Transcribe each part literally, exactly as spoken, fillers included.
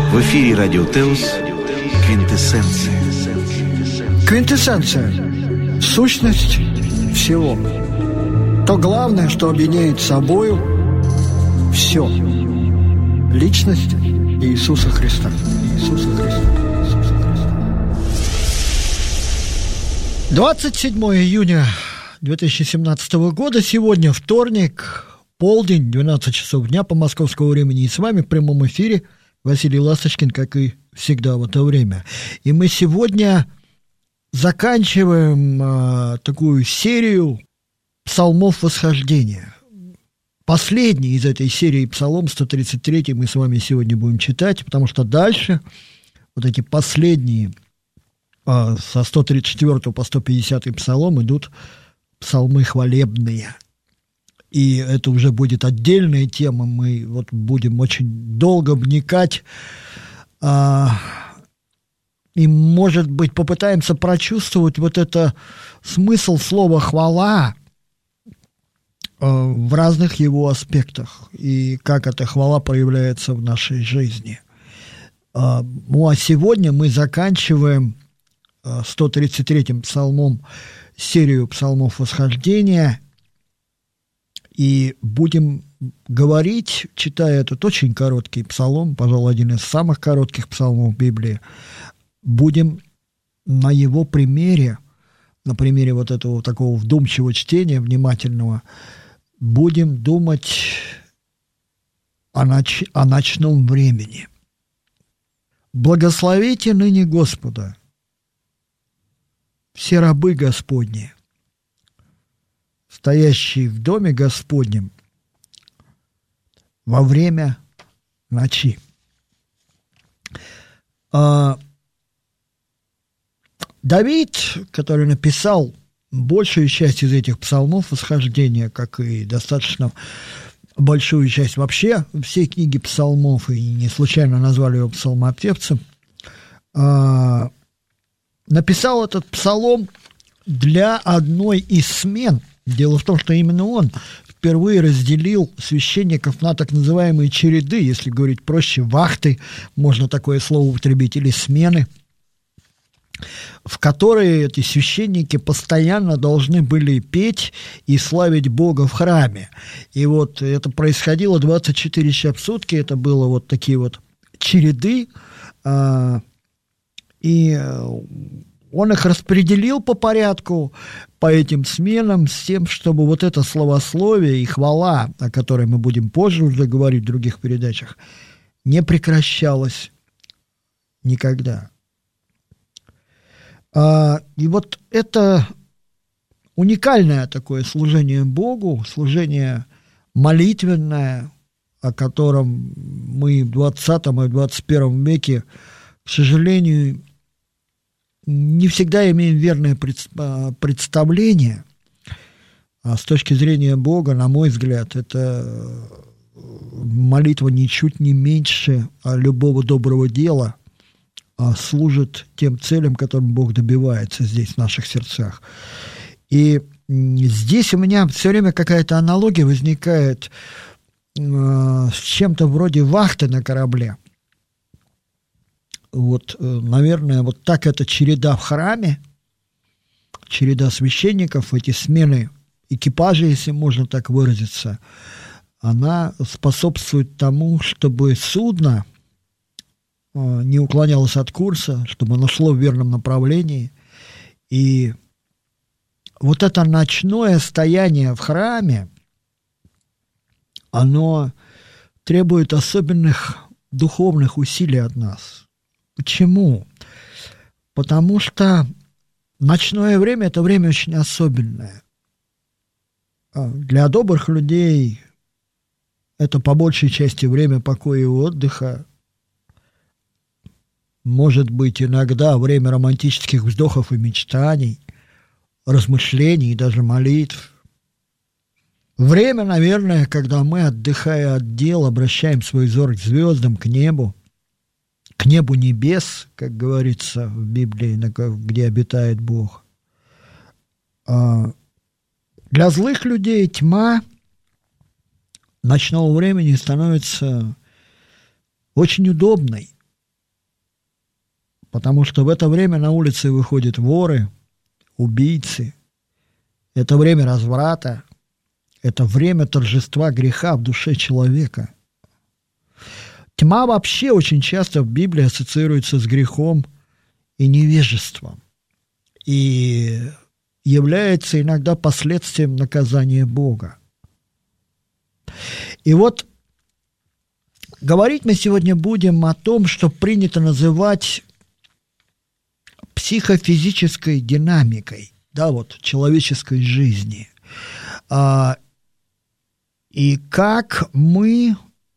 В эфире Радио Теос «Квинтэссенция». Квинтэссенция – сущность всего. То главное, что объединяет собою все. Личность Иисуса Христа. Иисуса Христа. Иисуса Христа. двадцать седьмого июня две тысячи семнадцатого года. Сегодня вторник, полдень, двенадцать часов дня по московскому времени. И с вами в прямом эфире Василий Ласточкин, как и всегда в это время. И мы сегодня заканчиваем а, такую серию псалмов восхождения. Последний из этой серии псалом сто тридцать три мы с вами сегодня будем читать, потому что дальше вот эти последние а, со сто тридцать четвёртого по сто пятидесятый псалом идут псалмы хвалебные. И это уже будет отдельная тема, мы вот будем очень долго вникать, а, и, может быть, попытаемся прочувствовать вот это смысл слова «хвала» а, в разных его аспектах, и как эта хвала проявляется в нашей жизни. А, ну, а сегодня мы заканчиваем сто тридцать третьим псалмом серию псалмов восхождения, и будем говорить, читая этот очень короткий псалом, пожалуй, один из самых коротких псалмов Библии, будем на его примере, на примере вот этого такого вдумчивого чтения, внимательного, будем думать о, ноч- о ночном времени. «Благословите ныне Господа, все рабы Господни, стоящие в доме Господнем во время ночи». А Давид, который написал большую часть из этих псалмов восхождения, как и достаточно большую часть вообще всей книги псалмов, и не случайно назвали его псалмопевцем, а, написал этот псалом для одной из смен. Дело в том, что именно он впервые разделил священников на так называемые череды, если говорить проще, вахты, можно такое слово употребить, или смены, в которые эти священники постоянно должны были петь и славить Бога в храме. И вот это происходило двадцать четыре часа в сутки, это было вот такие вот череды, и он их распределил по порядку, по этим сменам, с тем, чтобы вот это славословие и хвала, о которой мы будем позже уже говорить в других передачах, не прекращалось никогда. А, и вот это уникальное такое служение Богу, служение молитвенное, о котором мы в двадцатом и двадцать первом веке, к сожалению, не всегда имеем верное представление, а с точки зрения Бога, на мой взгляд, это молитва ничуть не меньше любого доброго дела, а служит тем целям, которым Бог добивается здесь, в наших сердцах. И здесь у меня все время какая-то аналогия возникает с чем-то вроде вахты на корабле. Вот, наверное, вот так эта череда в храме, череда священников, эти смены экипажа, если можно так выразиться, она способствует тому, чтобы судно не уклонялось от курса, чтобы оно шло в верном направлении. И вот это ночное стояние в храме, оно требует особенных духовных усилий от нас. Почему? Потому что ночное время – это время очень особенное. Для добрых людей это по большей части время покоя и отдыха. Может быть, иногда время романтических вздохов и мечтаний, размышлений и даже молитв. Время, наверное, когда мы, отдыхая от дел, обращаем свой взор к звездам, к небу, к небу небес, как говорится в Библии, где обитает Бог. Для злых людей тьма ночного времени становится очень удобной. потому что в это время на улице выходят воры, убийцы. Это время разврата, это время торжества греха в душе человека. Тьма вообще очень часто в Библии ассоциируется с грехом и невежеством, и является иногда последствием наказания Бога. И вот говорить мы сегодня будем о том, что принято называть психофизической динамикой, да, вот, человеческой жизни. А, и как мы,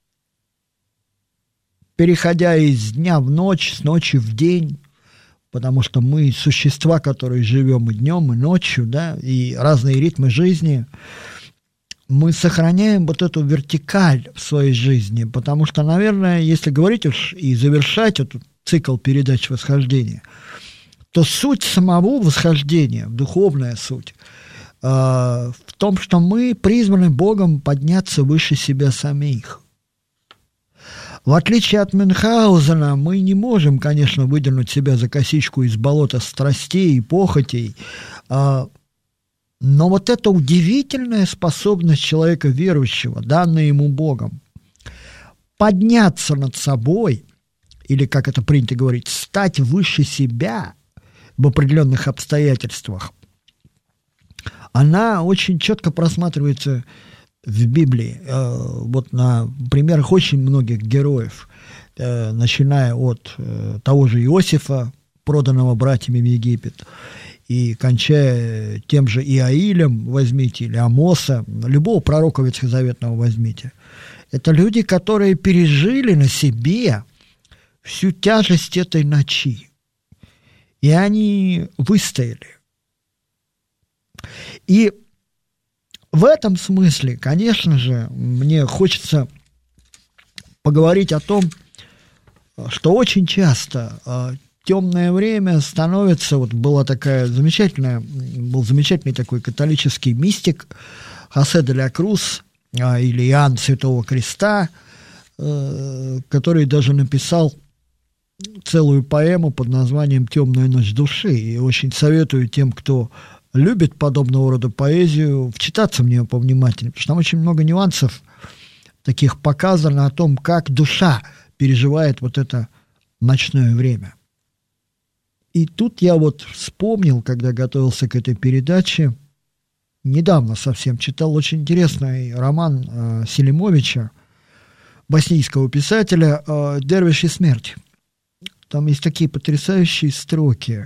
переходя из дня в ночь, с ночи в день, потому что мы существа, которые живем и днем, и ночью, да, и разные ритмы жизни, мы сохраняем вот эту вертикаль в своей жизни, потому что, наверное, если говорить уж и завершать этот цикл передач восхождения, то суть самого восхождения, духовная суть, э, в том, что мы призваны Богом подняться выше себя самих. В отличие от Мюнхгаузена, мы не можем, конечно, выдернуть себя за косичку из болота страстей и похотей, э, но вот эта удивительная способность человека верующего, данная ему Богом, подняться над собой, или, как это принято говорить, стать выше себя в определенных обстоятельствах, она очень четко просматривается в Библии. Вот на примерах очень многих героев, начиная от того же Иосифа, проданного братьями в Египет, и кончая тем же Иаилем, возьмите, или Амоса, любого пророка ветхозаветного возьмите. Это люди, которые пережили на себе всю тяжесть этой ночи. И они выстояли. И в этом смысле, конечно же, мне хочется поговорить о том, что очень часто темное время становится, вот была такая замечательная, был замечательный такой католический мистик Хосе де ла Крус, или Иоанн Святого Креста, который даже написал целую поэму под названием «Темная ночь души». И очень советую тем, кто любит подобного рода поэзию, вчитаться в нее повнимательнее, потому что там очень много нюансов таких показано о том, как душа переживает вот это ночное время. И тут я вот вспомнил, когда готовился к этой передаче, недавно совсем читал очень интересный роман э, Селимовича, боснийского писателя, э, «Дервиш и смерть». Там есть такие потрясающие строки.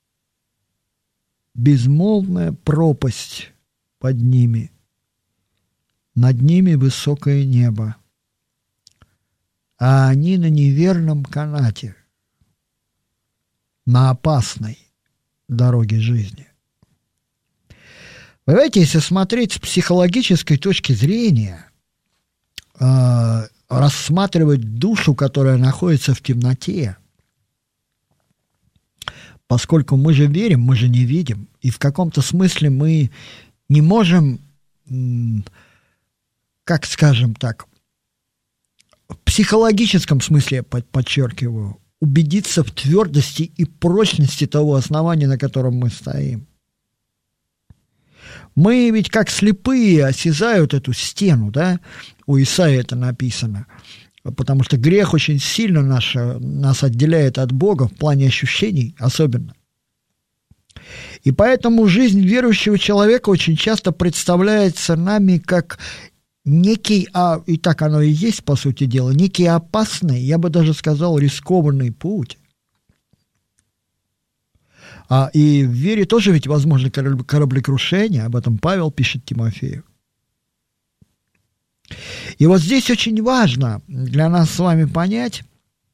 «Безмолвная пропасть под ними, над ними высокое небо, а они на неверном канате, на опасной дороге жизни». Вы знаете, если смотреть с психологической точки зрения, э, рассматривать душу, которая находится в темноте, поскольку мы же верим, мы же не видим, и в каком-то смысле мы не можем, как скажем так, в психологическом смысле, я подчеркиваю, убедиться в твердости и прочности того основания, на котором мы стоим. Мы ведь как слепые осязают эту стену, да? У Исаии это написано. Потому что грех очень сильно наш, нас отделяет от Бога в плане ощущений особенно. И поэтому жизнь верующего человека очень часто представляется нами как некий, а и так оно и есть, по сути дела, некий опасный, я бы даже сказал, рискованный путь. А, и в вере тоже ведь возможно кораблекрушение, об этом Павел пишет Тимофею. И вот здесь очень важно для нас с вами понять,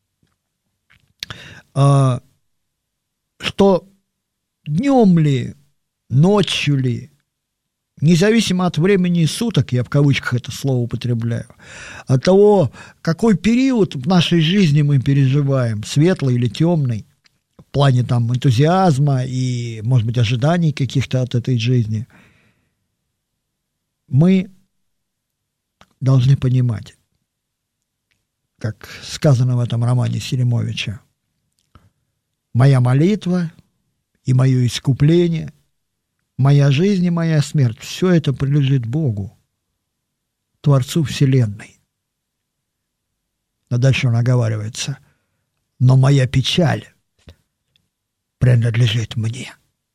э, что днем ли, ночью ли, независимо от времени суток, я в кавычках это слово употребляю, от того, какой период в нашей жизни мы переживаем, светлый или темный, в плане там энтузиазма и, может быть, ожиданий каких-то от этой жизни, мы должны понимать, как сказано в этом романе Селимовича, моя молитва и мое искупление, моя жизнь и моя смерть, все это принадлежит Богу, Творцу Вселенной. Но дальше он оговаривается: но моя печаль принадлежит мне.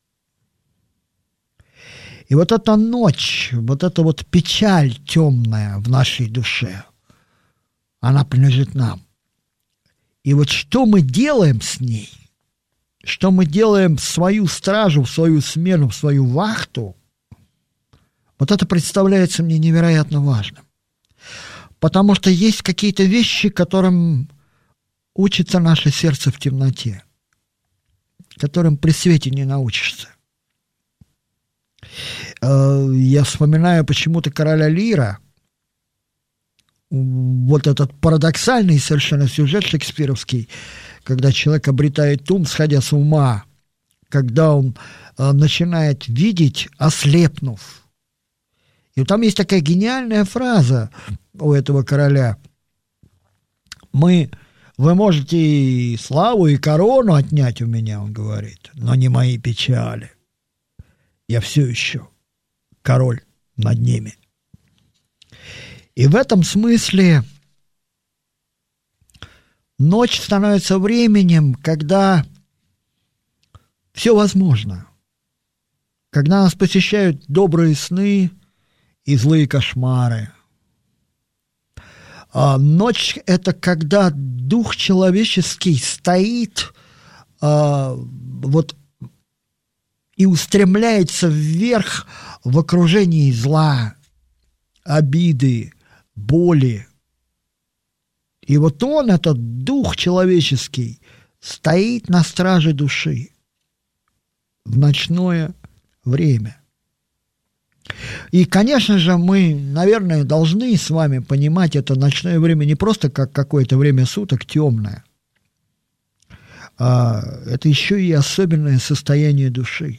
И вот эта ночь, вот эта вот печаль темная в нашей душе, она принадлежит нам. И вот что мы делаем с ней, что мы делаем в свою стражу, в свою смену, в свою вахту, вот это представляется мне невероятно важным. Потому что есть какие-то вещи, которым учится наше сердце в темноте, которым при свете не научишься. Я вспоминаю почему-то «Короля Лира», вот этот парадоксальный совершенно сюжет шекспировский, когда человек обретает ум, сходя с ума, когда он начинает видеть, ослепнув. И там есть такая гениальная фраза у этого короля: «Мы, вы можете и славу, и корону отнять у меня, — он говорит, — но не мои печали. Я все еще король над ними». И в этом смысле ночь становится временем, когда все возможно, когда нас посещают добрые сны и злые кошмары. А ночь – это когда дух человеческий стоит а, вот, и устремляется вверх в окружении зла, обиды, боли. И вот он, этот дух человеческий, стоит на страже души в ночное время. И, конечно же, мы, наверное, должны с вами понимать это ночное время не просто как какое-то время суток темное, а это еще и особенное состояние души.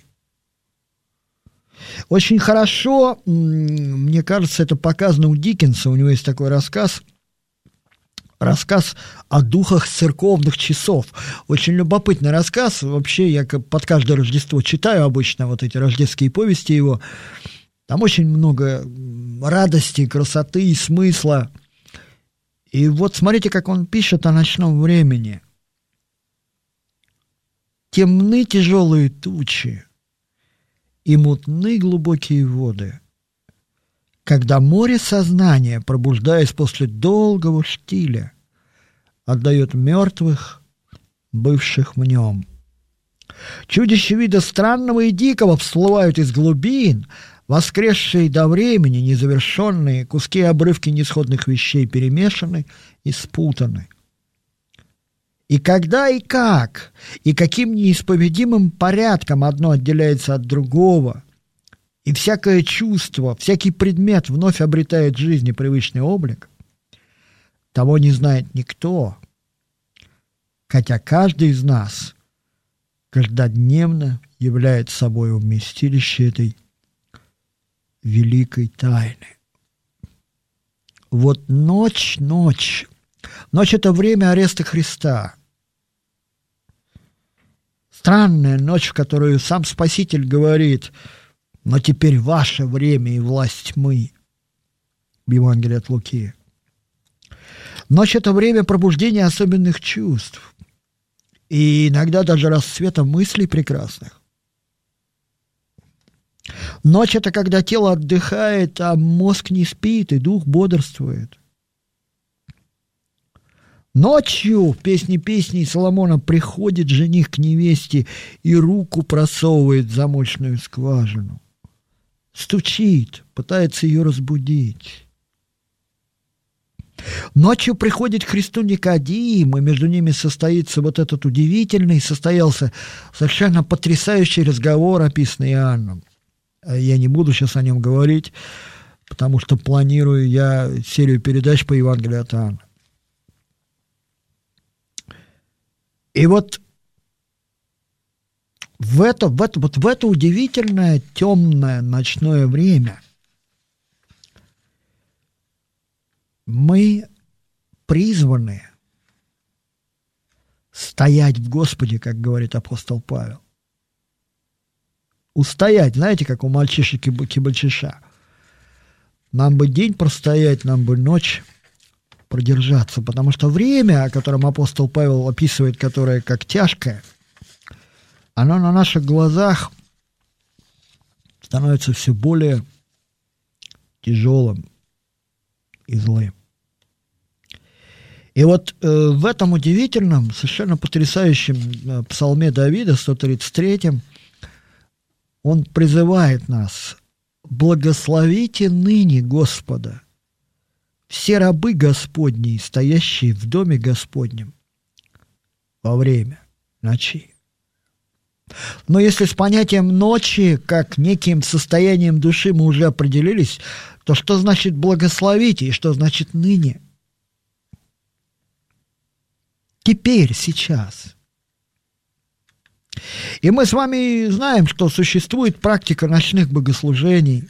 Очень хорошо, мне кажется, это показано у Диккенса. У него есть такой рассказ, рассказ о духах церковных часов. Очень любопытный рассказ. Вообще, я под каждое Рождество читаю обычно вот эти рождественские повести его. Там очень много радости, красоты и смысла. И вот смотрите, как он пишет о ночном времени. «Темны тяжелые тучи, и мутны глубокие воды, когда море сознания, пробуждаясь после долгого штиля, отдает мертвых, бывших в нем. Чудища вида странного и дикого всплывают из глубин, воскресшие до времени, незавершенные, куски и обрывки несходных вещей перемешаны и спутаны. И когда и как, и каким неисповедимым порядком одно отделяется от другого, и всякое чувство, всякий предмет вновь обретает жизнь и привычный облик, того не знает никто, хотя каждый из нас каждодневно является собой вместилище этой великой тайны». Вот ночь, ночь. Ночь – это время ареста Христа. Странная ночь, в которую сам Спаситель говорит: «Но теперь ваше время и власть тьмы». В Евангелии от Луки. Ночь – это время пробуждения особенных чувств. И иногда даже расцвета мыслей прекрасных. Ночь – это когда тело отдыхает, а мозг не спит, и дух бодрствует. Ночью в «Песне песней» Соломона приходит жених к невесте и руку просовывает в замочную скважину. Стучит, пытается ее разбудить. Ночью приходит к Христу Никодим, и между ними состоится вот этот удивительный, состоялся совершенно потрясающий разговор, описанный Иоанном. Я не буду сейчас о нем говорить, потому что планирую я серию передач по Евангелию от Иоанна. И вот в это, в это, вот в это удивительное темное ночное время мы призваны стоять в Господе, как говорит апостол Павел. Устоять, знаете, как у мальчишек и кибальчиша. Нам бы день простоять, нам бы ночь продержаться, потому что время, о котором апостол Павел описывает, которое как тяжкое, оно на наших глазах становится все более тяжелым и злым. И вот э, в этом удивительном, совершенно потрясающем э, псалме Давида, сто тридцать третьем, он призывает нас: «Благословите ныне Господа, все рабы Господни, стоящие в доме Господнем во время ночи». Но если с понятием ночи, как неким состоянием души мы уже определились, то что значит благословите и что значит ныне? Теперь, сейчас. И мы с вами знаем, что существует практика ночных богослужений.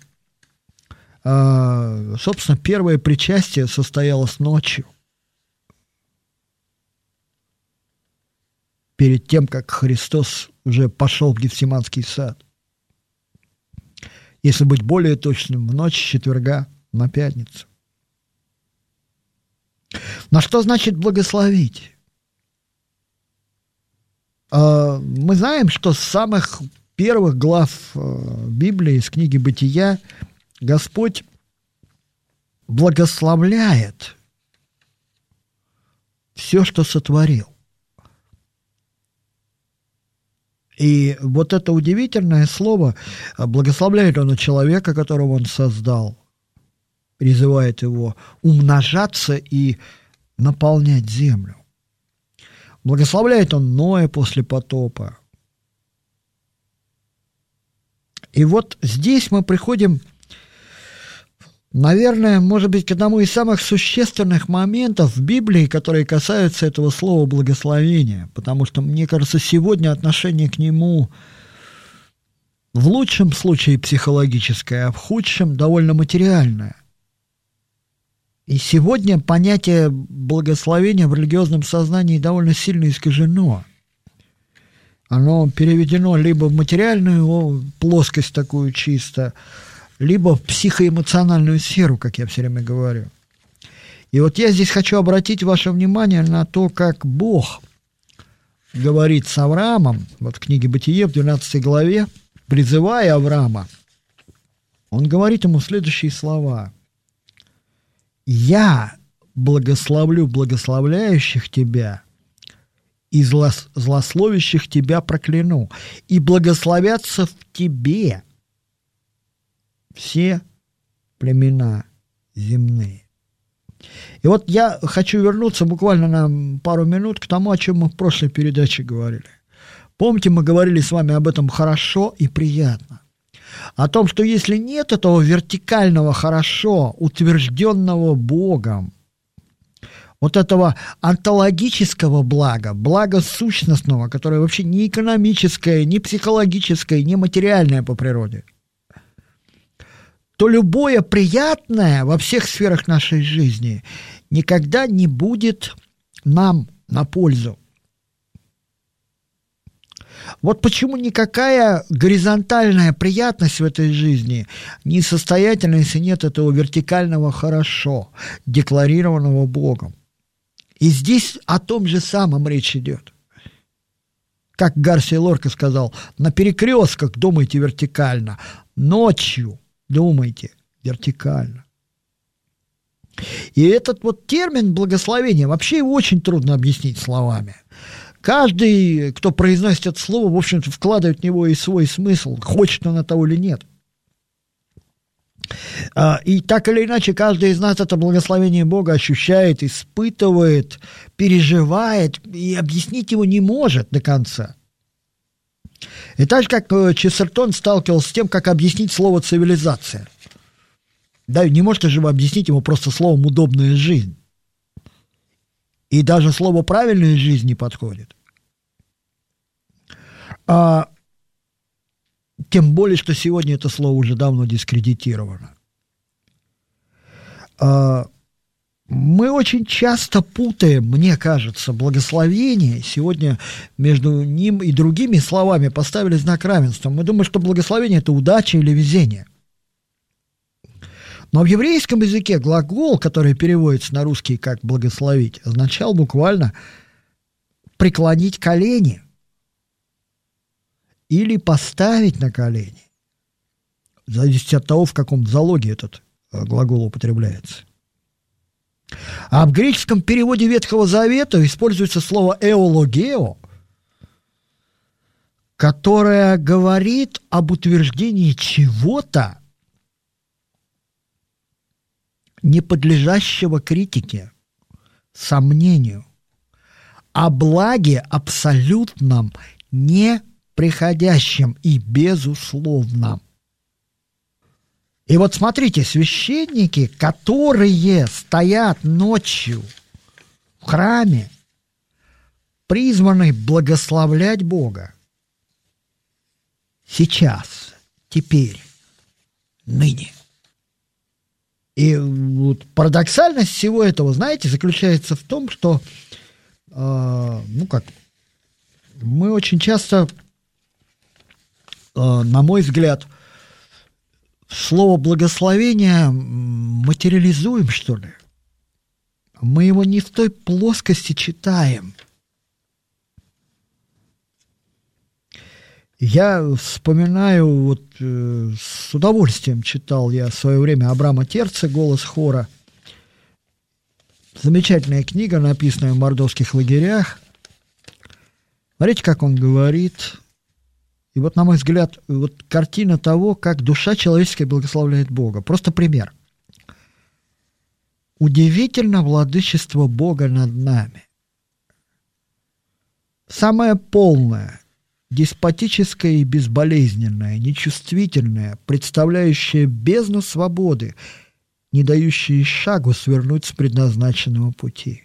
А, собственно, первое причастие состоялось ночью, перед тем, как Христос уже пошел в Гефсиманский сад. Если быть более точным, в ночь с четверга на пятницу. Но что значит благословить? Мы знаем, что с самых первых глав Библии, из книги «Бытия», Господь благословляет все, что сотворил. И вот это удивительное слово, благословляет он человека, которого он создал, призывает его умножаться и наполнять землю. Благословляет он Ноя после потопа. И вот здесь мы приходим, наверное, может быть, к одному из самых существенных моментов в Библии, которые касаются этого слова благословения, потому что, мне кажется, сегодня отношение к нему в лучшем случае психологическое, а в худшем довольно материальное. И сегодня понятие благословения в религиозном сознании довольно сильно искажено. Оно переведено либо в материальную плоскость такую чисто, либо в психоэмоциональную сферу, как я все время говорю. И вот я здесь хочу обратить ваше внимание на то, как Бог говорит с Авраамом, вот в книге «Бытие» в двенадцатой главе, призывая Авраама, он говорит ему следующие слова: «Я благословлю благословляющих тебя, и злос, злословящих тебя прокляну, и благословятся в тебе все племена земные». И вот я хочу вернуться буквально на пару минут к тому, о чем мы в прошлой передаче говорили. Помните, мы говорили с вами об этом хорошо и приятно. О том, что если нет этого вертикального хорошо, утвержденного Богом, вот этого онтологического блага, блага сущностного, которое вообще не экономическое, не психологическое, не материальное по природе, то любое приятное во всех сферах нашей жизни никогда не будет нам на пользу. Вот почему никакая горизонтальная приятность в этой жизни не состоятельна, если нет этого вертикального хорошо, декларированного Богом. И здесь о том же самом речь идет. Как Гарсия Лорка сказал, на перекрестках думайте вертикально, ночью думайте вертикально. И этот вот термин благословения, вообще его очень трудно объяснить словами. Каждый, кто произносит это слово, в общем-то, вкладывает в него и свой смысл, хочет он этого или нет. И так или иначе, каждый из нас это благословение Бога ощущает, испытывает, переживает, и объяснить его не может до конца. И так же, как Честертон сталкивался с тем, как объяснить слово «цивилизация». Да, не можете же вы объяснить ему просто словом «удобная жизнь». И даже слово «правильная жизнь» не подходит. А, тем более, что сегодня это слово уже давно дискредитировано. А, Мы очень часто путаем, мне кажется, благословение. Сегодня между ним и другими словами поставили знак равенства. Мы думаем, что благословение – это удача или везение. Но в еврейском языке глагол, который переводится на русский как «благословить», означал буквально преклонить колени или поставить на колени. Зависит от того, в каком залоге этот глагол употребляется. А в греческом переводе Ветхого Завета используется слово «эологео», которое говорит об утверждении чего-то, не подлежащего критике, сомнению, о благе абсолютном, неприходящем и безусловном. И вот смотрите, священники, которые стоят ночью в храме, призваны благословлять Бога сейчас, теперь, ныне. И вот парадоксальность всего этого, знаете, заключается в том, что, э, ну как, мы очень часто, э, на мой взгляд, слово «благословение» материализуем, что ли. Мы его не в той плоскости читаем. Я вспоминаю, вот э, с удовольствием читал я в свое время Абрама Терца «Голос хора». Замечательная книга, написанная в мордовских лагерях. Смотрите, как он говорит. И вот, на мой взгляд, вот картина того, как душа человеческая благословляет Бога. Просто пример. Удивительно владычество Бога над нами. Самое полное, деспотическое и безболезненное, нечувствительное, представляющее бездну свободы, не дающее шагу свернуть с предназначенного пути.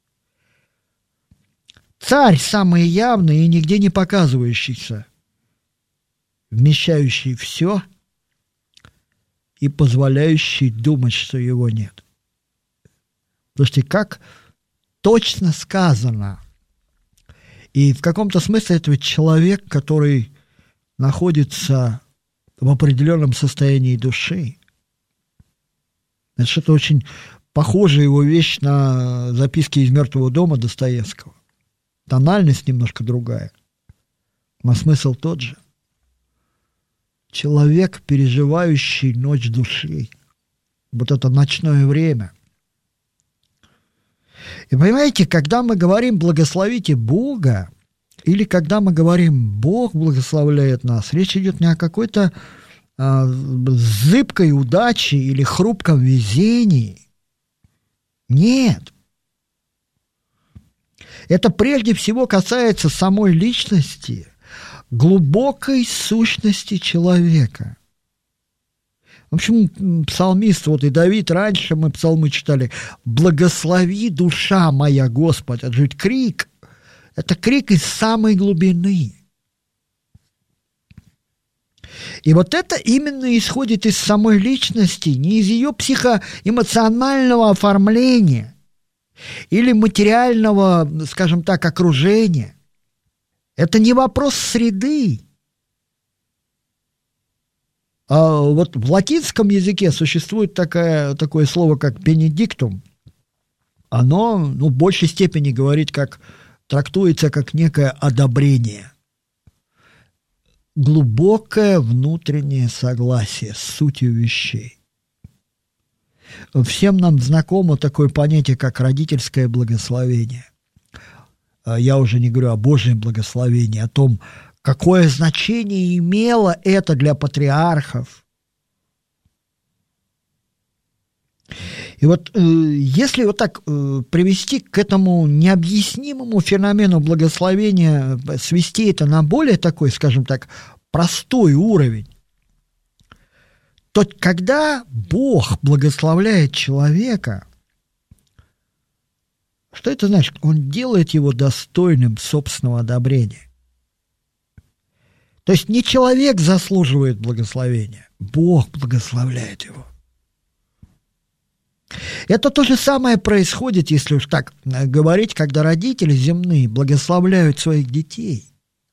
Царь самый явный и нигде не показывающийся, вмещающий все и позволяющий думать, что его нет. Слушайте, как точно сказано. И в каком-то смысле это человек, который находится в определенном состоянии души. Это что-то очень похожее его вещь на записки из «Мертвого дома» Достоевского. Тональность немножко другая, но смысл тот же. Человек, переживающий ночь души, вот это ночное время. И понимаете, когда мы говорим «благословите Бога», или когда мы говорим «Бог благословляет нас», речь идет не о какой-то а, зыбкой удаче или хрупком везении. Нет. Это прежде всего касается самой личности, глубокой сущности человека. В общем, псалмист, вот и Давид, раньше мы псалмы читали: «Благослови, душа моя, Господь». Это же крик, это крик из самой глубины. И вот это именно исходит из самой личности, не из ее психоэмоционального оформления или материального, скажем так, окружения. Это не вопрос среды. А вот в латинском языке существует такое, такое слово, как «бенедиктум». Оно, ну, в большей степени говорит, как, трактуется как некое одобрение. Глубокое внутреннее согласие с сутью вещей. Всем нам знакомо такое понятие, как родительское благословение. Я уже не говорю о Божьем благословении, о том, какое значение имело это для патриархов. И вот э, если вот так э, привести к этому необъяснимому феномену благословения, свести это на более такой, скажем так, простой уровень, то когда Бог благословляет человека, что это значит? Он делает его достойным собственного одобрения. То есть не человек заслуживает благословения, Бог благословляет его. Это то же самое происходит, если уж так говорить, когда родители земные благословляют своих детей.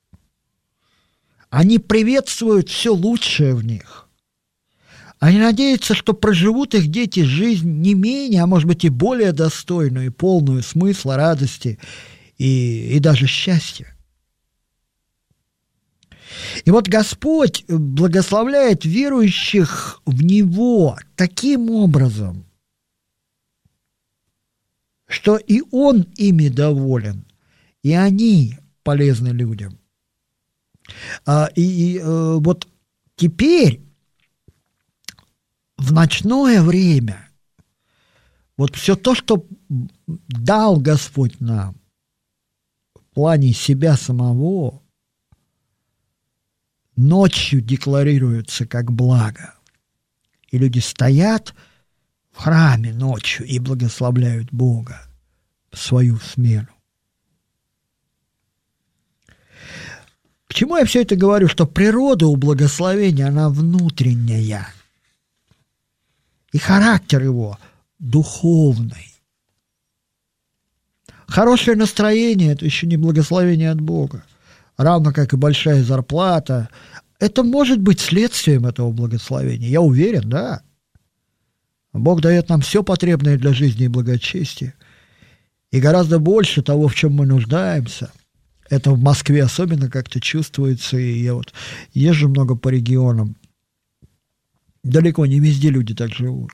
Они приветствуют все лучшее в них. Они надеются, что проживут их дети жизнь не менее, а может быть и более достойную и полную смысла, радости и, и даже счастья. И вот Господь благословляет верующих в Него таким образом, что и Он ими доволен, и они полезны людям. А, и, и вот теперь, в ночное время, вот все то, что дал Господь нам в плане себя самого, ночью декларируется как благо. И люди стоят в храме ночью и благословляют Бога в свою смену. К чему я все это говорю? Что природа у благословения, она внутренняя. И характер его духовный. Хорошее настроение – это еще не благословение от Бога. Равно как и большая зарплата. Это может быть следствием этого благословения. Я уверен, да. Бог дает нам все потребное для жизни и благочестия. И гораздо больше того, в чем мы нуждаемся. Это в Москве особенно как-то чувствуется. И я вот езжу много по регионам. Далеко не везде люди так живут.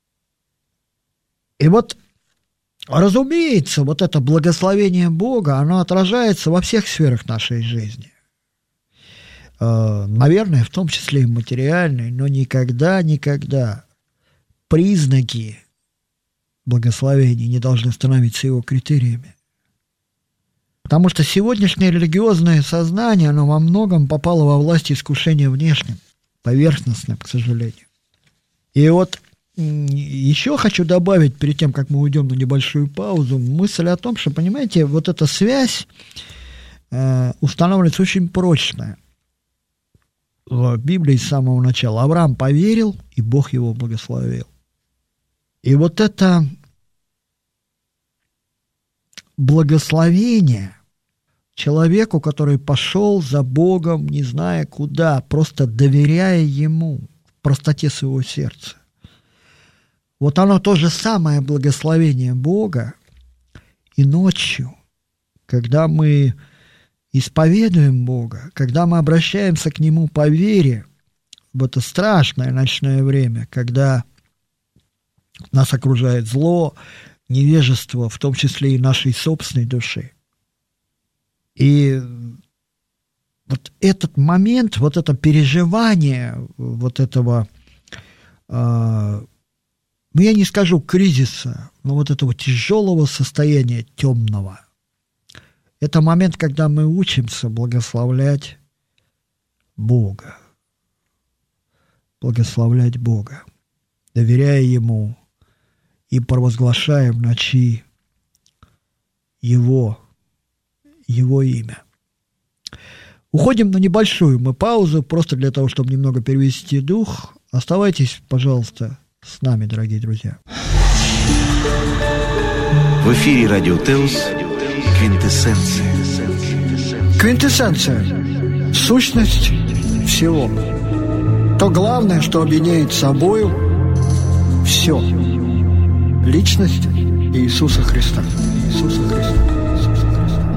И вот, разумеется, вот это благословение Бога, оно отражается во всех сферах нашей жизни. Наверное, в том числе и материальной, но никогда, никогда признаки благословения не должны становиться его критериями. Потому что сегодняшнее религиозное сознание, оно во многом попало во власть искушения внешним, поверхностным, к сожалению. И вот еще хочу добавить, перед тем, как мы уйдем на небольшую паузу, мысль о том, что, понимаете, вот эта связь э, устанавливается очень прочная. В Библии с самого начала. Авраам поверил, и Бог его благословил. И вот это благословение человеку, который пошел за Богом, не зная куда, просто доверяя Ему в простоте своего сердца. Вот оно то же самое благословение Бога, и ночью, когда мы исповедуем Бога, когда мы обращаемся к Нему по вере в это страшное ночное время, когда нас окружает зло, невежество, в том числе и нашей собственной души. И вот этот момент, вот это переживание вот этого, э, ну я не скажу кризиса, но вот этого тяжелого состояния темного, это момент, когда мы учимся благословлять Бога. Благословлять Бога, доверяя Ему и провозглашая в ночи Его, Его имя. Уходим на небольшую мы паузу, просто для того, чтобы немного перевести дух. Оставайтесь, пожалуйста, с нами, дорогие друзья. В эфире Радио Теос «Квинтэссенция». Квинтэссенция – сущность всего. То главное, что объединяет собою все. Личность Иисуса Христа. Иисуса Христа. Иисуса Христа.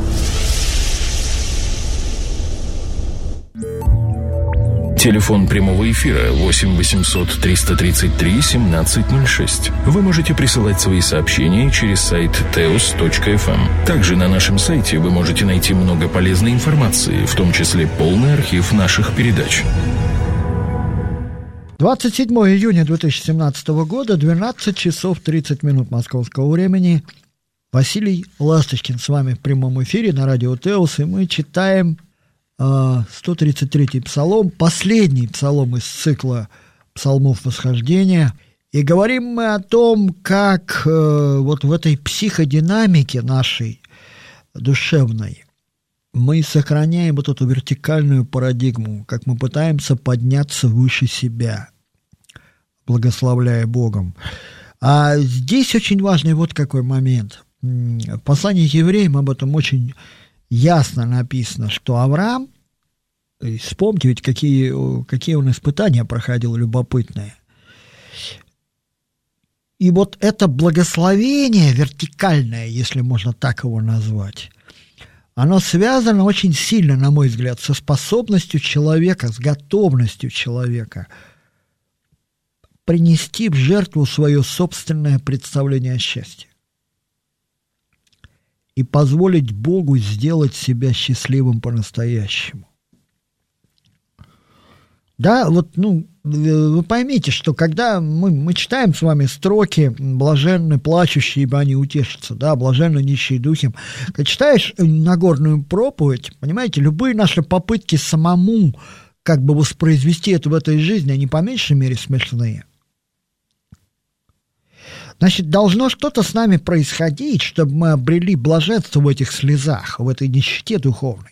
Телефон прямого эфира восемь восемьсот триста тридцать три семнадцать ноль шесть. Вы можете присылать свои сообщения через сайт теос точка эф эм. Также на нашем сайте вы можете найти много полезной информации, в том числе полный архив наших передач. двадцать седьмого июня две тысячи семнадцатого года, двенадцать часов тридцать минут московского времени. Василий Ласточкин с вами в прямом эфире на радио Теос, и мы читаем э, сто тридцать третий псалом, последний псалом из цикла псалмов восхождения. И говорим мы о том, как э, вот в этой психодинамике нашей душевной мы сохраняем вот эту вертикальную парадигму, как мы пытаемся подняться выше себя, благословляя Богом. А здесь очень важный вот какой момент. В послании к евреям об этом очень ясно написано, что Авраам, вспомните, ведь какие, какие он испытания проходил любопытные. И вот это благословение вертикальное, если можно так его назвать, оно связано очень сильно, на мой взгляд, со способностью человека, с готовностью человека принести в жертву свое собственное представление о счастье и позволить Богу сделать себя счастливым по-настоящему. Да, вот, ну, вы поймите, что когда мы, мы читаем с вами строки «блаженны плачущие, ибо они утешатся», да, «блаженны нищие духом», когда читаешь Нагорную проповедь, понимаете, любые наши попытки самому как бы воспроизвести это в этой жизни, они по меньшей мере смешные. Значит, должно что-то с нами происходить, чтобы мы обрели блаженство в этих слезах, в этой нищете духовной.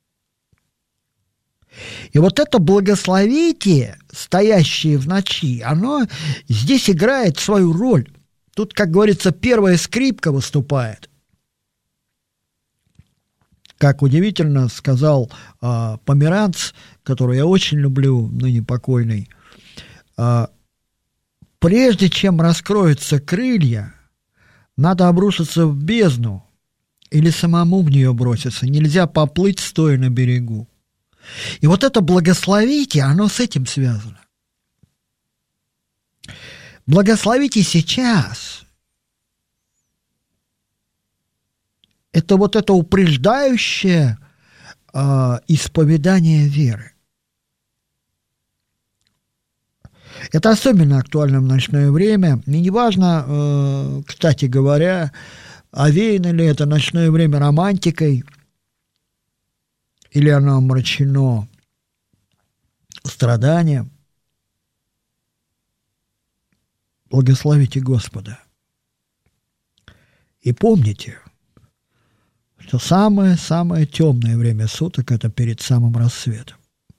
И вот это благословение, стоящее в ночи, оно здесь играет свою роль. Тут, как говорится, первая скрипка выступает. Как удивительно сказал э, Померанц, которого я очень люблю, ныне покойный, э, прежде чем раскроются крылья, надо обрушиться в бездну или самому в нее броситься. Нельзя поплыть, стоя на берегу. И вот это благословите, оно с этим связано. Благословите сейчас. Это вот это упреждающее э, исповедание веры. Это особенно актуально в ночное время. И неважно, э, кстати говоря, овеяно ли это ночное время романтикой, или оно омрачено страданием. Благословите Господа. И помните, что самое-самое темное время суток – это перед самым рассветом.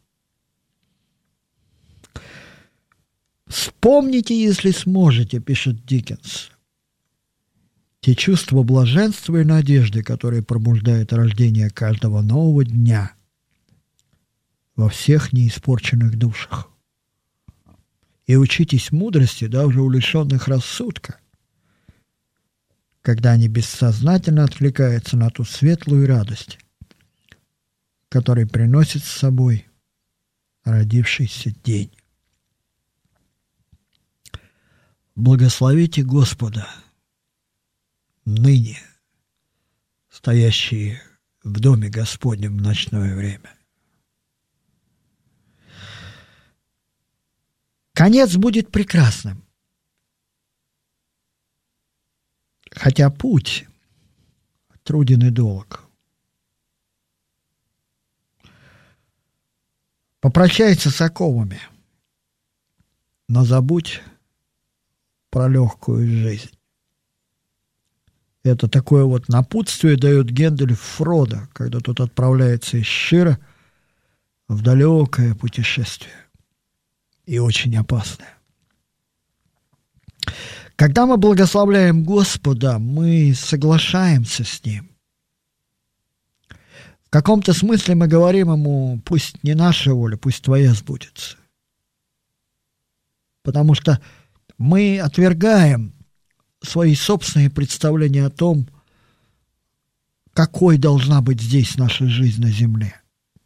Вспомните, если сможете, пишет Диккенс, те чувства блаженства и надежды, которые пробуждает рождение каждого нового дня во всех неиспорченных душах. И учитесь мудрости даже у лишенных рассудка, когда они бессознательно отвлекаются на ту светлую радость, которая приносит с собой родившийся день. Благословите Господа, ныне стоящие в доме Господнем в ночное время. Конец будет прекрасным, хотя путь труден и долг. Попрощайся с оковами, но забудь про легкую жизнь. Это такое вот напутствие дает Гэндальф Фродо, когда тот отправляется из Шира в далекое путешествие. И очень опасное. Когда мы благословляем Господа, мы соглашаемся с Ним. В каком-то смысле мы говорим Ему: пусть не наша воля, пусть Твоя сбудется. Потому что мы отвергаем свои собственные представления о том, какой должна быть здесь наша жизнь на земле.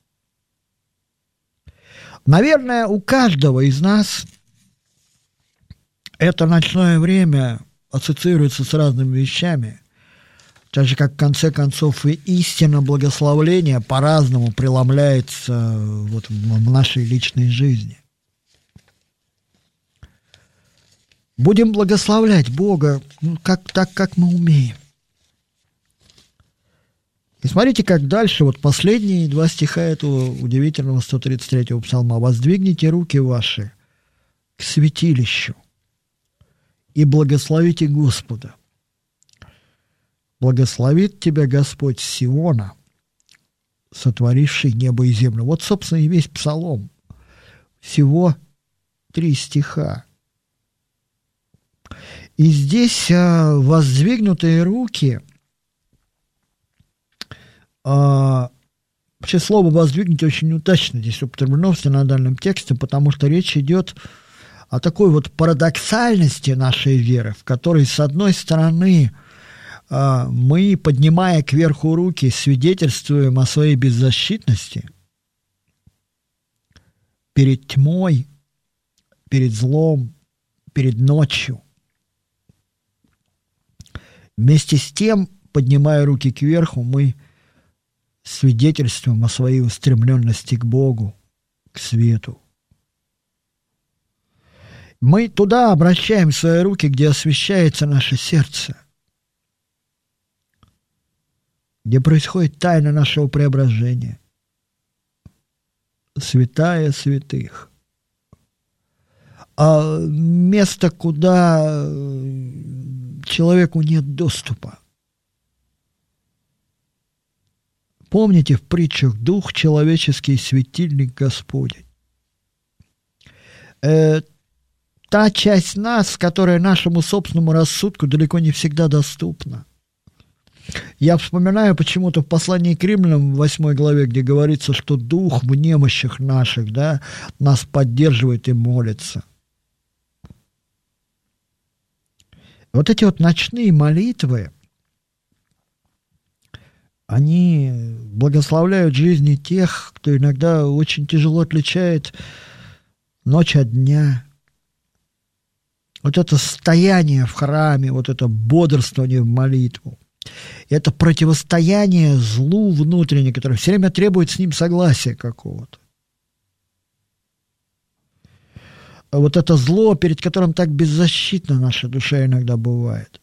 Наверное, у каждого из нас это ночное время ассоциируется с разными вещами, так же, как в конце концов и истина благословления по-разному преломляется вот в нашей личной жизни. Будем благословлять Бога, ну, как, так, как мы умеем. И смотрите, как дальше, вот последние два стиха этого удивительного сто тридцать третьего псалма. «Воздвигните руки ваши к святилищу и благословите Господа. Благословит тебя Господь с Сиона, сотворивший небо и землю». Вот, собственно, и весь псалом. Всего три стиха. И здесь а, воздвигнутые руки, а, вообще слово «воздвигнуть» очень удачно здесь употреблено в синодальном тексте, потому что речь идет о такой вот парадоксальности нашей веры, в которой, с одной стороны, а, мы, поднимая кверху руки, свидетельствуем о своей беззащитности перед тьмой, перед злом, перед ночью. Вместе с тем, поднимая руки кверху, мы свидетельствуем о своей устремленности к Богу, к свету. Мы туда обращаем свои руки, где освещается наше сердце, где происходит тайна нашего преображения, святая святых. А место, куда человеку нет доступа. Помните в притчах: дух человеческий, светильник Господень. Э, та часть нас, которая нашему собственному рассудку далеко не всегда доступна. Я вспоминаю почему-то в послании к Римлянам в восьмой главе, где говорится, что дух в немощах наших, да, нас поддерживает и молится. Вот эти вот ночные молитвы, они благословляют жизни тех, кто иногда очень тяжело отличает ночь от дня. Вот это стояние в храме, вот это бодрствование в молитву, это противостояние злу внутренне, которое все время требует с ним согласия какого-то. Вот это зло, перед которым так беззащитна наша душа иногда бывает.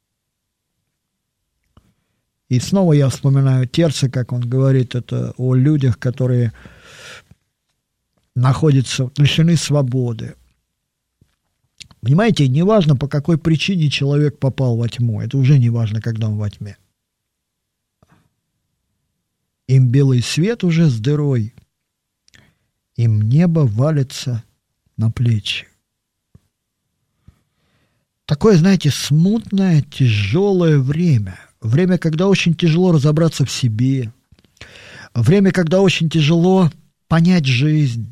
И снова я вспоминаю Терца, как он говорит это о людях, которые находятся, лишены свободы. Понимаете, неважно, по какой причине человек попал во тьму, это уже не важно, когда он во тьме. Им белый свет уже с дырой, им небо валится на плечи. Такое, знаете, смутное, тяжелое время. Время, когда очень тяжело разобраться в себе. Время, когда очень тяжело понять жизнь.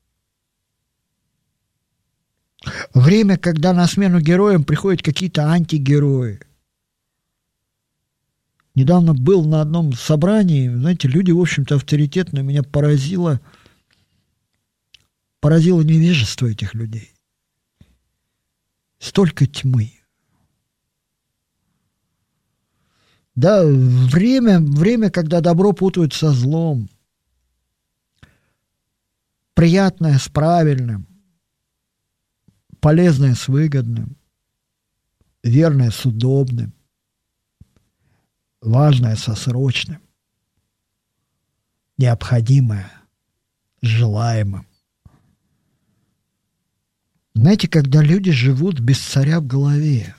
Время, когда на смену героям приходят какие-то антигерои. Недавно был на одном собрании, знаете, люди, в общем-то, авторитетные, меня поразило, поразило невежество этих людей. Столько тьмы. Да, время, время, когда добро путают со злом. Приятное с правильным. Полезное с выгодным. Верное с удобным. Важное со срочным. Необходимое с желаемым. Знаете, когда люди живут без царя в голове,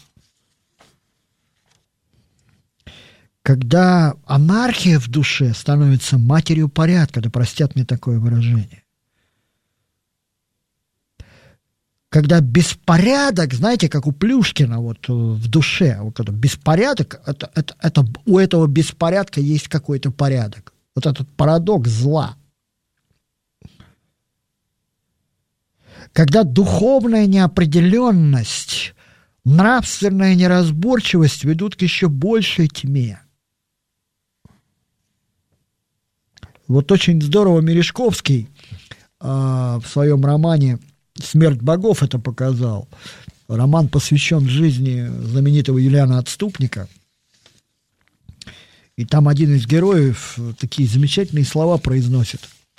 когда анархия в душе становится матерью порядка, да простят мне такое выражение, когда беспорядок, знаете, как у Плюшкина вот в душе, вот это беспорядок, это, это, это, у этого беспорядка есть какой-то порядок. Вот этот парадокс зла. Когда духовная неопределенность, нравственная неразборчивость ведут к еще большей тьме. Вот очень здорово Мережковский э, в своем романе «Смерть богов» это показал. Роман посвящен жизни знаменитого Юлиана Отступника. И там один из героев такие замечательные слова произносит.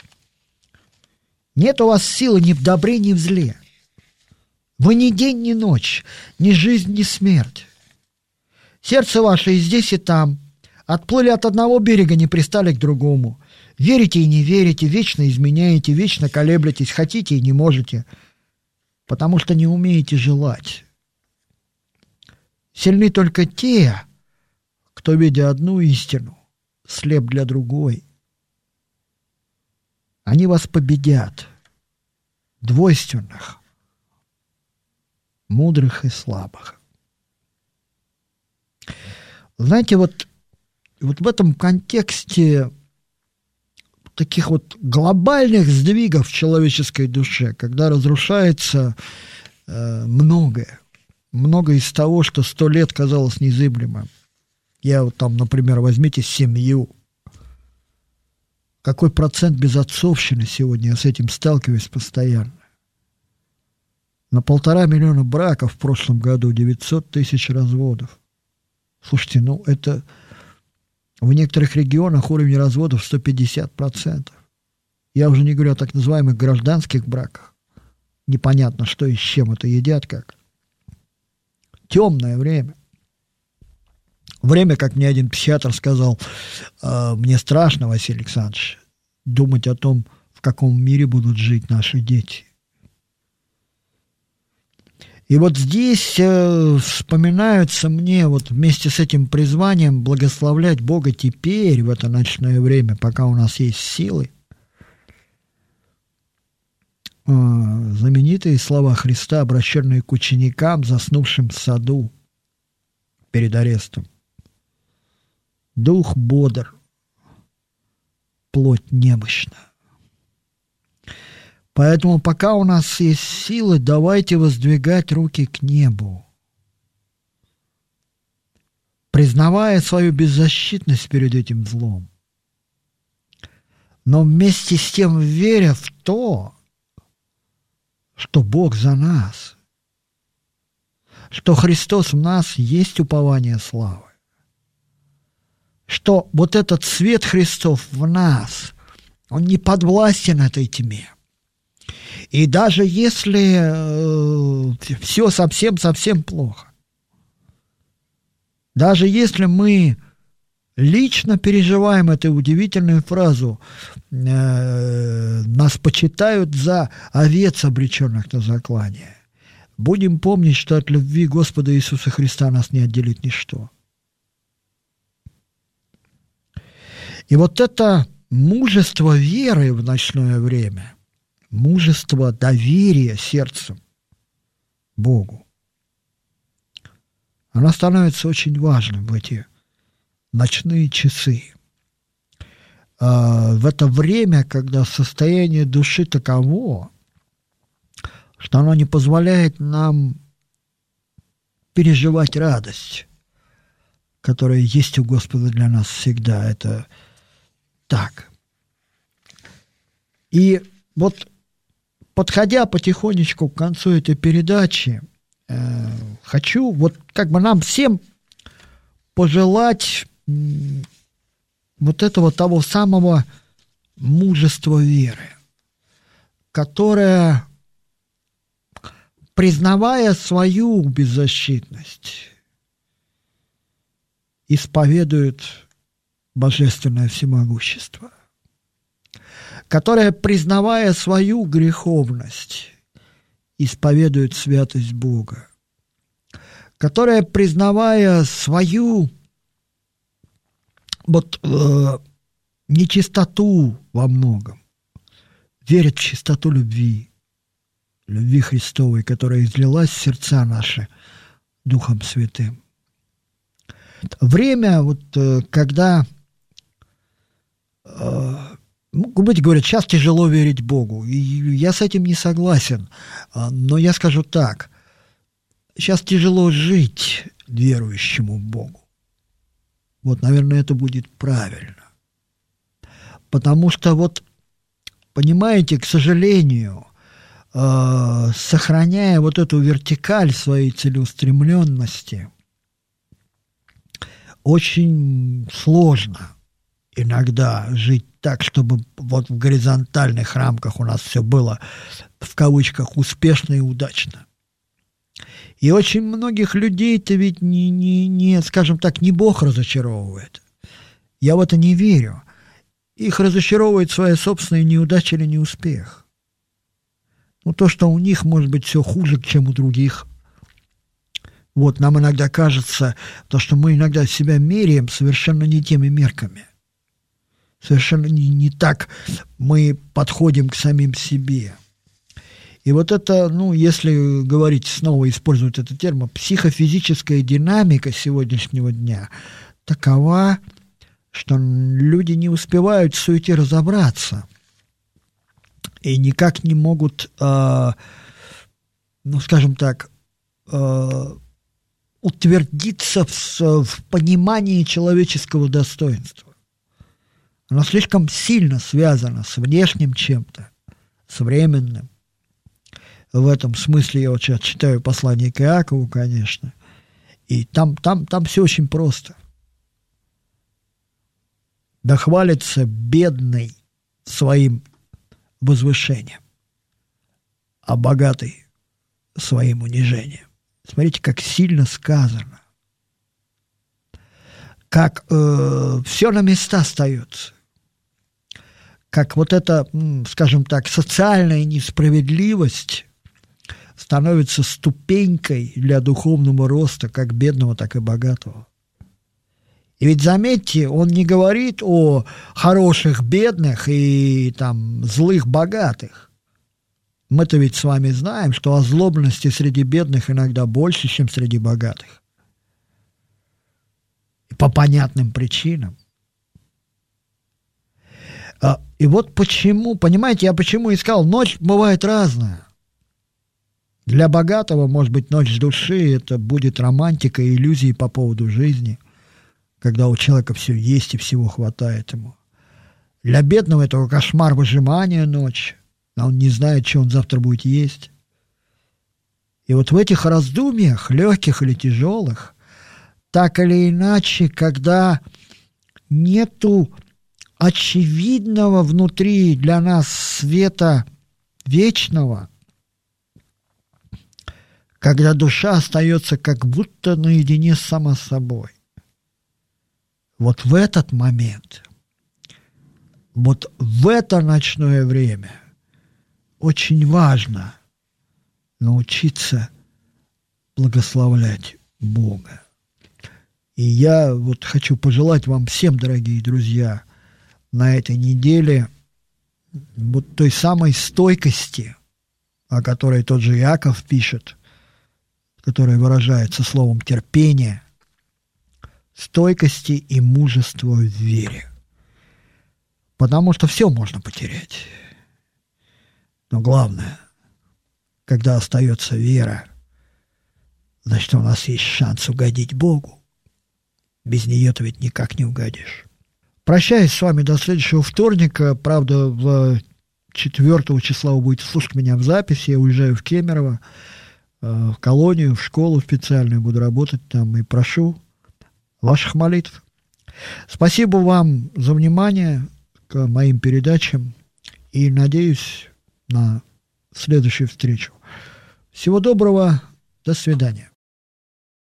«Нет у вас силы ни в добре, ни в зле. Вы ни день, ни ночь, ни жизнь, ни смерть. Сердце ваше и здесь, и там. Отплыли от одного берега, не пристали к другому. Верите и не верите, вечно изменяете, вечно колеблетесь, хотите и не можете, потому что не умеете желать. Сильны только те, кто, видя одну истину, слеп для другой. Они вас победят, двойственных, мудрых и слабых. Знаете, вот, вот в этом контексте таких вот глобальных сдвигов в человеческой душе, когда разрушается э, многое, многое из того, что сто лет казалось незыблемым. Я вот там, например, возьмите семью. Какой процент безотцовщины сегодня, я с этим сталкиваюсь постоянно. На полтора миллиона браков в прошлом году, девятьсот тысяч разводов. Слушайте, ну это в некоторых регионах уровень разводов сто пятьдесят процентов. Я уже не говорю о так называемых гражданских браках. Непонятно, что и с чем это едят, как. Темное время. Время, как мне один психиатр сказал, э, мне страшно, Василий Александрович, думать о том, в каком мире будут жить наши дети. И вот здесь э, вспоминаются мне вот вместе с этим призванием благословлять Бога теперь, в это ночное время, пока у нас есть силы, э, знаменитые слова Христа, обращенные к ученикам, заснувшим в саду перед арестом. Дух бодр, плоть немощна. Поэтому пока у нас есть силы, давайте воздвигать руки к небу, признавая свою беззащитность перед этим злом, но вместе с тем веря в то, что Бог за нас, что Христос в нас есть упование славы, что вот этот свет Христов в нас, он не подвластен этой тьме. И даже если э, все совсем-совсем плохо, даже если мы лично переживаем эту удивительную фразу э, «нас почитают за овец, обреченных на заклание», будем помнить, что от любви Господа Иисуса Христа нас не отделит ничто. И вот это мужество веры в ночное время, мужество доверия сердцем Богу, оно становится очень важным в эти ночные часы. В это время, когда состояние души таково, что оно не позволяет нам переживать радость, которая есть у Господа для нас всегда. Это так. И вот, подходя потихонечку к концу этой передачи, э, хочу вот как бы нам всем пожелать м, вот этого того самого мужества веры, которое, признавая свою беззащитность, исповедует божественное всемогущество, которая, признавая свою греховность, исповедует святость Бога, которая, признавая свою вот, э, нечистоту во многом, верит в чистоту любви, любви Христовой, которая излилась в сердца наши Духом Святым. Время, вот, когда, быть, говорят, сейчас тяжело верить Богу, и я с этим не согласен, но я скажу так, сейчас тяжело жить верующему Богу. Вот, наверное, это будет правильно. Потому что, вот, понимаете, к сожалению, сохраняя вот эту вертикаль своей целеустремленности, очень сложно иногда жить так, чтобы вот в горизонтальных рамках у нас все было, в кавычках, успешно и удачно. И очень многих людей-то ведь не, не, не, скажем так, не Бог разочаровывает. Я в это не верю. Их разочаровывает своя собственная неудача или неуспех. Ну, то, что у них может быть все хуже, чем у других. Вот, нам иногда кажется, то, что мы иногда себя меряем совершенно не теми мерками. Совершенно не, не так мы подходим к самим себе. И вот это, ну, если говорить, снова использовать этот термин, психофизическая динамика сегодняшнего дня такова, что люди не успевают в суете разобраться и никак не могут, э, ну, скажем так, э, утвердиться в, в понимании человеческого достоинства. Оно слишком сильно связано с внешним чем-то, с временным. В этом смысле я вот сейчас читаю послание к Иакову, конечно, и там, там, там все очень просто. Да хвалится бедный своим возвышением, а богатый своим унижением. Смотрите, как сильно сказано. Как э, все на места остается. Как вот эта, скажем так, социальная несправедливость становится ступенькой для духовного роста как бедного, так и богатого. И ведь, заметьте, он не говорит о хороших бедных и там злых богатых. Мы-то ведь с вами знаем, что озлобленности среди бедных иногда больше, чем среди богатых. И по понятным причинам. И вот почему, понимаете, я почему искал, ночь бывает разная. Для богатого, может быть, ночь души, это будет романтика и иллюзии по поводу жизни, когда у человека все есть и всего хватает ему. Для бедного это кошмар выжимания ночь, а он не знает, что он завтра будет есть. И вот в этих раздумьях, легких или тяжелых, так или иначе, когда нету очевидного внутри для нас света вечного, когда душа остается как будто наедине сама с собой. Вот в этот момент, вот в это ночное время очень важно научиться благословлять Бога. И я вот хочу пожелать вам всем, дорогие друзья, на этой неделе вот той самой стойкости, о которой тот же Иаков пишет, которая выражается словом терпение, стойкости и мужества в вере. Потому что все можно потерять. Но главное, когда остается вера, значит, у нас есть шанс угодить Богу. Без нее-то ведь никак не угодишь. Прощаюсь с вами до следующего вторника. Правда, в четвёртого числа вы будете слушать меня в записи. Я уезжаю в Кемерово, в колонию, в школу специальную, буду работать там, и прошу ваших молитв. Спасибо вам за внимание к моим передачам и надеюсь на следующую встречу. Всего доброго, до свидания.